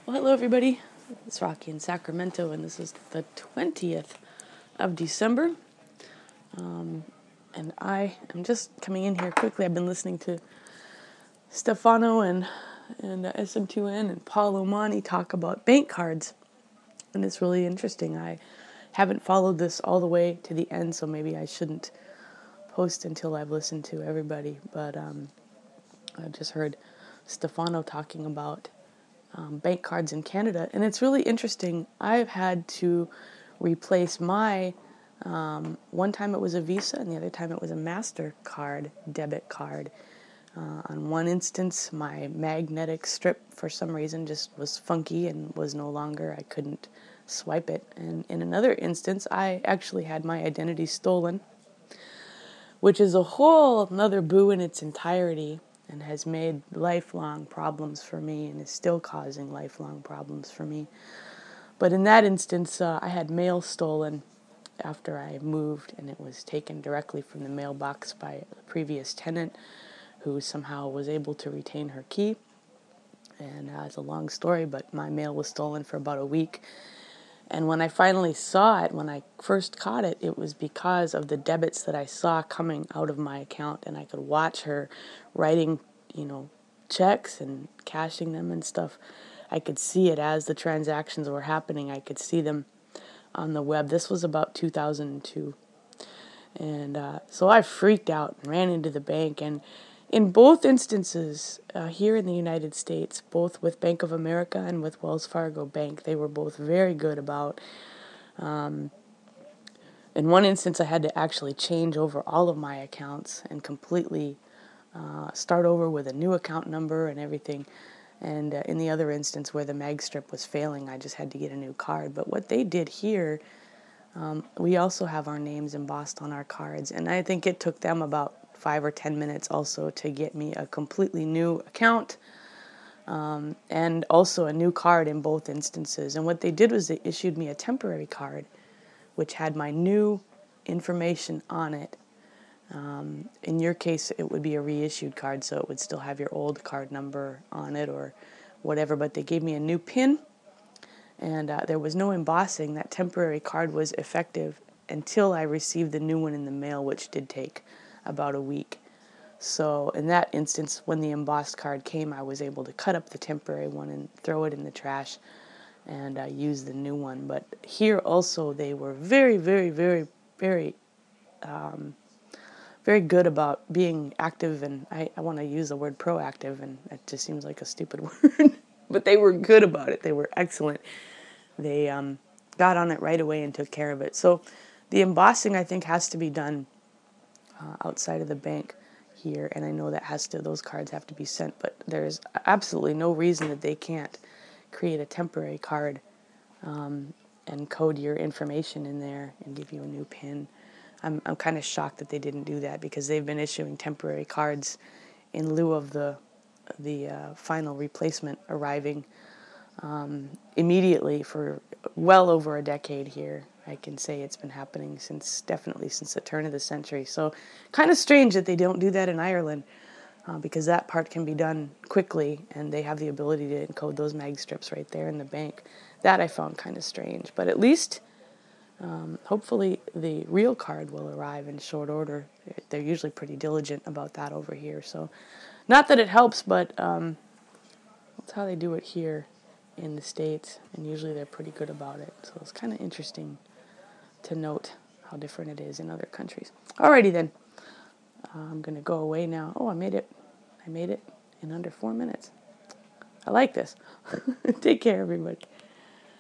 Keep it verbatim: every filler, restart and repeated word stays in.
Well, hello everybody. It's Rocky in Sacramento, and this is the twentieth of December. Um, and I am just coming in here quickly. I've been listening to Stefano and and uh, S M two N and Paul Omani talk about bank cards, and it's really interesting. I haven't followed this all the way to the end, so maybe I shouldn't post until I've listened to everybody. But um, I just heard Stefano talking about Um, bank cards in Canada, and it's really interesting. I've had to replace my um, one time it was a Visa, and the other time it was a MasterCard debit card. Uh, on one instance, my magnetic strip for some reason just was funky and was no longer, I couldn't swipe it. And in another instance, I actually had my identity stolen, which is a whole another boo in its entirety, and has made lifelong problems for me and is still causing lifelong problems for me. But in that instance, uh, I had mail stolen after I moved, and it was taken directly from the mailbox by the previous tenant, who somehow was able to retain her key. And uh, it's a long story, but my mail was stolen for about a week. And when I finally saw it, when I first caught it, it was because of the debits that I saw coming out of my account, and I could watch her writing, you know, checks and cashing them and stuff. I could see it as the transactions were happening. I could see them on the web. This was about two thousand two. And uh, so I freaked out and ran into the bank. And in both instances, uh, here in the United States, both with Bank of America and with Wells Fargo Bank, they were both very good about, um, in one instance I had to actually change over all of my accounts and completely uh, start over with a new account number and everything. And uh, in the other instance where the mag strip was failing, I just had to get a new card. But what they did here, um, we also have our names embossed on our cards, and I think it took them about five or ten minutes also to get me a completely new account, um, and also a new card in both instances. And what they did was they issued me a temporary card, which had my new information on it. Um, in your case, it would be a reissued card, so it would still have your old card number on it or whatever, but they gave me a new PIN, and uh, there was no embossing. That temporary card was effective until I received the new one in the mail, which did take about a week. So in that instance, when the embossed card came, I was able to cut up the temporary one and throw it in the trash and uh, use the new one. But here also, they were very, very, very, very, um, very good about being active, and I, I want to use the word proactive, and it just seems like a stupid word, but they were good about it. They were excellent. They um, got on it right away and took care of it. So the embossing, I think, has to be done uh, outside of the bank here, and I know that has to, those cards have to be sent, but there's absolutely no reason that they can't create a temporary card um, and code your information in there and give you a new PIN. I'm I'm kind of shocked that they didn't do that, because they've been issuing temporary cards in lieu of the the uh, final replacement arriving um, immediately for well over a decade here. I can say it's been happening since, definitely since the turn of the century. So kind of strange that they don't do that in Ireland, uh, because that part can be done quickly, and they have the ability to encode those mag strips right there in the bank. That I found kind of strange, but at least um, hopefully the real card will arrive in short order. They're usually pretty diligent about that over here. So not that it helps, but um, that's how they do it here in the States, and usually they're pretty good about it. So it's kind of interesting to note how different it is in other countries. Alrighty then, uh, I'm going to go away now. Oh, I made it. I made it in under four minutes. I like this. Take care, everybody.